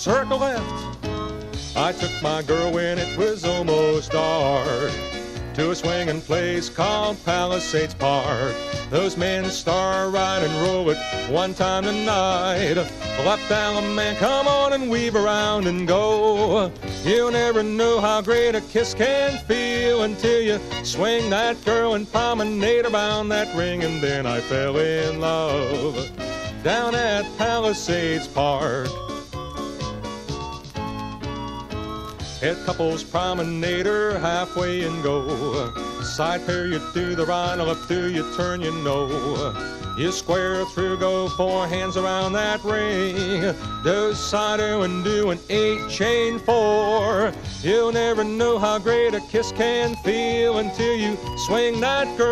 circle left. I took my girl when it was almost dark to a swinging place called Palisades Park. Those men star ride and roll it one time tonight. Left Alabama, come on and weave around and go. You'll never know how great a kiss can feel until you swing that girl and promenade around that ring. And then I fell in love down at Palisades Park. Head couples promenade her halfway and go. Side pair you do the right, left do you turn, you know. You square through, go 4 hands around that ring. Do side and do an 8 chain 4. You'll never know how great a kiss can feel until you swing that girl.